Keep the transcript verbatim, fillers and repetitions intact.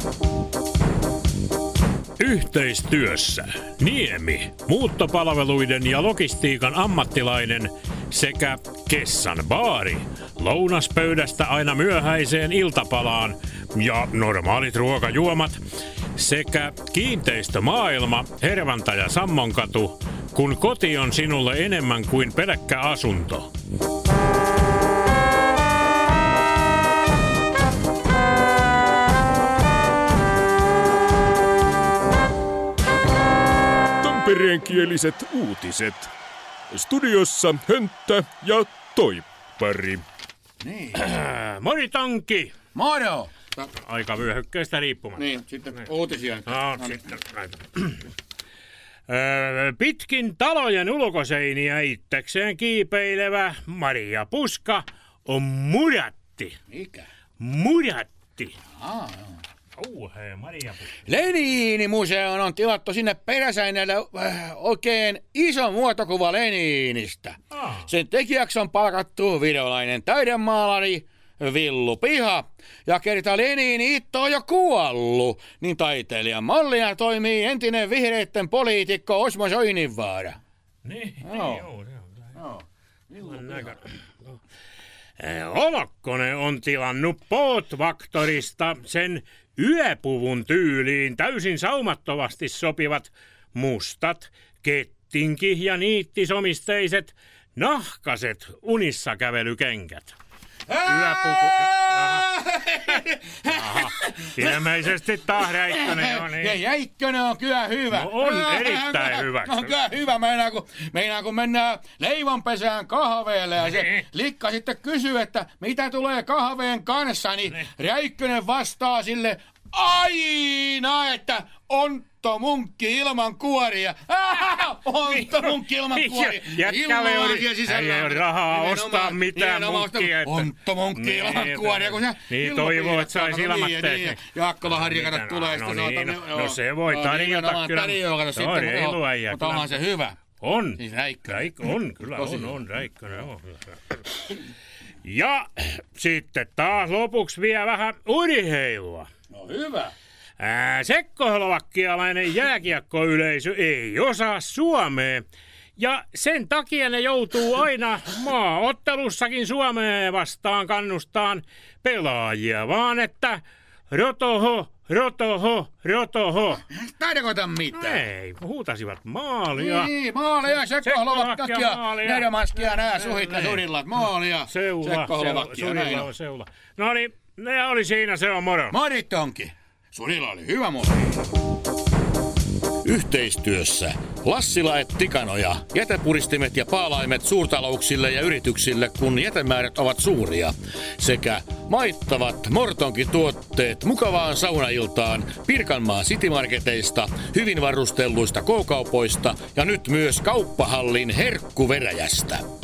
Yhteistyössä Niemi, muuttopalveluiden ja logistiikan ammattilainen sekä Kessan baari, lounaspöydästä aina myöhäiseen iltapalaan ja normaalit ruokajuomat sekä kiinteistömaailma, Hervanta ja Sammonkatu, kun koti on sinulle enemmän kuin pelkkä asunto. Tampereenkieliset uutiset. Studiossa Hönttä ja Toippari. Niin. Mori Tonki! Moro! Aika vyöhykkeestä riippumatta. Niin, sitten niin. Uutisia. No, no, sitten näitä. Öö, pitkin talojen ulkoseiniä itsekseen kiipeilevä Maria Puska on mudatti. Mikä? Mudatti. Aa, joo. Kauhea Maria Puska. Leniinimuseoon on tilattu sinne peräseinälle äh, oikein iso muotokuva Leninistä. Ah. Sen tekijäksi on palkattu virolainen taidemaalari Villu Piha. Ja kerta Lenini itse on jo kuollut, niin taiteilijan mallina toimii entinen vihreitten poliitikko Osmo Soininvaara. Niin, Joo. niin joo. Joo. Villu Piha. Olokkonen on tilannut Poot-Vaktorista sen yöpuvun tyyliin täysin saumattomasti sopivat mustat, kettinki- ja niittisomisteiset, nahkaset unissakävelykengät. Yöpuku... Aha. Aha. Ilmeisesti taas Räikkönen on niin. Ja Jäikkönen on kyllä hyvä. No on erittäin hyvä. On kyllä hyvä. Meinaa kun, meinaa, kun mennään leivonpesään kahveelle ja se Niin. likka sitten kysyy, että mitä tulee kahveen kanssa, niin, Niin. Räikkönen vastaa sille aina, että Ontto Munkki ilman kuoria. Ontto Munkki ilman kuoria. Jätkälle ei ole rahaa ostaa mitään munkkia. Että... Ontto Munkki ilman Niin, kuoria. Kun se niin toivoo, että saisi ilmatteeksi. Niin, niin. Jaakkola Harri, kato, tulee no, sitten. niin, saatan, no, no se voi tarjota kyllä. Se on reilu äijä. Mutta onhan se hyvä. On. Siis Räikkönen. Räik, on, kyllä Tosi on, hyvä. on, Räikkönen on. Ja sitten taas lopuksi vielä vähän urheilua. No hyvä. Ää, Sekkoslowakkialainen jääkiekkoyleisö ei osaa suomea. Ja sen takia ne joutuu aina maaottelussakin Suomeen vastaan kannustaan pelaajia, vaan että rotoho, rotoho, rotoho. Tarkoita mitään. Ei, huutasivat maalia. Niin, maalia, Sekkoslowakkia, Sekkoslowakkia, maalia. Neromanskia, nää suhit ja surillat, maalia, Seula, Sekkoslowakkia, näin seula, on. seula. No niin, ne oli siinä, se on moro. Moritonki. Surilla oli hyvä mori. Yhteistyössä Lassila et Tikanoja, jätepuristimet ja paalaimet suurtalouksille ja yrityksille, kun jätemäärät ovat suuria. Sekä maittavat Mortonki-tuotteet mukavaan saunailtaan Pirkanmaan Citymarketeista, hyvin varustelluista K-kaupoista ja nyt myös Kauppahallin herkkuveräjästä.